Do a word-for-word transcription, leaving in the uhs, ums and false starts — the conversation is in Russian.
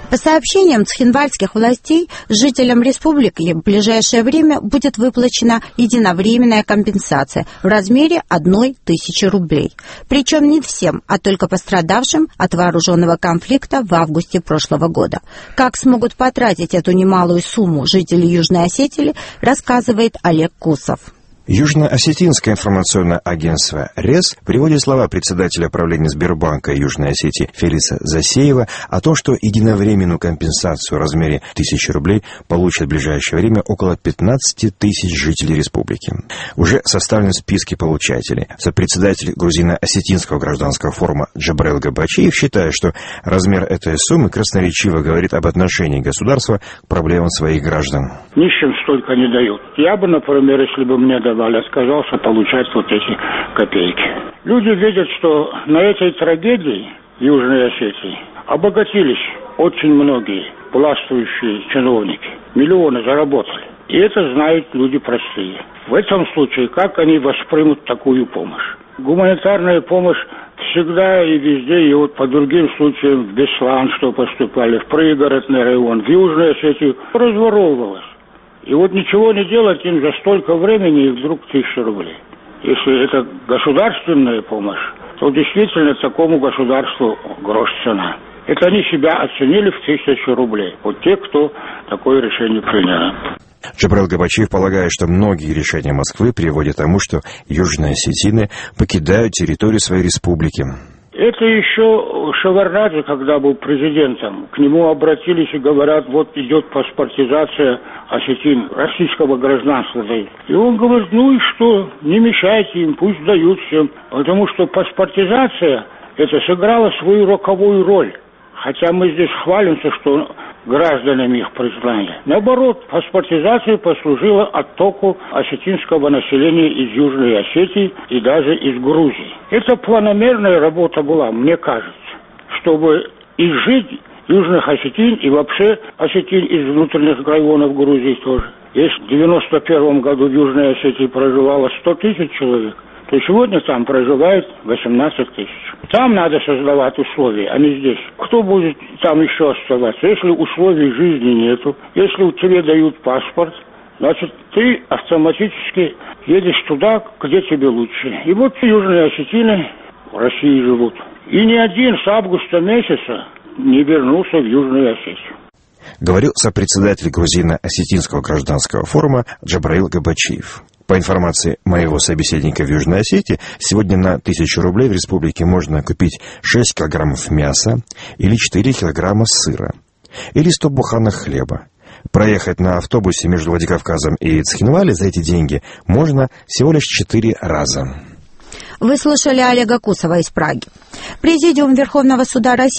По сообщениям цхинвальских властей, жителям республики в ближайшее время будет выплачена единовременная компенсация в размере одной тысячи рублей. Причем не всем, а только пострадавшим от вооруженного конфликта в августе прошлого года. Как смогут потратить эту немалую сумму жители Южной Осетии, рассказывает Олег Кусов. Южно-Осетинское информационное агентство РЕС приводит слова председателя правления Сбербанка Южной Осетии Фелиса Засеева о том, что единовременную компенсацию в размере тысячи рублей получат в ближайшее время около пятнадцати тысяч жителей республики. Уже составлены списки получателей. Сопредседатель грузино-осетинского гражданского форума Джабраил Габачиев считает, что размер этой суммы красноречиво говорит об отношении государства к проблемам своих граждан. Нищим столько не дают. Я бы, например, если бы мне давали, отказался получать вот эти копейки. Люди видят, что на этой трагедии Южной Осетии обогатились очень многие властвующие чиновники. Миллионы заработали. И это знают люди простые. В этом случае, как они воспримут такую помощь? Гуманитарная помощь всегда и везде, и вот по другим случаям в Беслан, что поступали, в пригородный район, в Южной Осетии, разворовывалась. И вот ничего не делать им за столько времени, и вдруг тысяча рублей. Если это государственная помощь, то действительно такому государству грош цена. Это они себя оценили в тысячу рублей. Вот те, кто такое решение принял. Джабраил Габачиев полагает, что многие решения Москвы приводят к тому, что южные осетины покидают территорию своей республики. Это еще Шеварднадзе, когда был президентом, к нему обратились и говорят, вот идет паспортизация осетин, российского гражданства дают. И он говорит, ну и что, не мешайте им, пусть дают всем. Потому что паспортизация, это сыграла свою роковую роль. Хотя мы здесь хвалимся, что гражданами их признали. Наоборот, паспортизация послужила оттоку осетинского населения из Южной Осетии и даже из Грузии. Это планомерная работа была, мне кажется, чтобы изжить южных осетин и вообще осетин из внутренних районов Грузии тоже. Если в девяносто первом году в Южной Осетии проживало сто тысяч человек, то сегодня там проживает восемнадцать тысяч. Там надо создавать условия, а не здесь. Кто будет там еще оставаться? Если условий жизни нету, если тебе дают паспорт, значит, ты автоматически едешь туда, где тебе лучше. И вот южные осетины в России живут. И ни один с августа месяца не вернулся в Южную Осетию. Говорил сопредседатель грузино-осетинского гражданского форума Джабраил Габачиев. По информации моего собеседника в Южной Осетии, сегодня на тысячу рублей в республике можно купить шесть килограммов мяса или четыре килограмма сыра, или сто буханок хлеба. Проехать на автобусе между Владикавказом и Цхинвали за эти деньги можно всего лишь четыре раза. Вы слушали Олега Кусова из Праги. Президиум Верховного суда России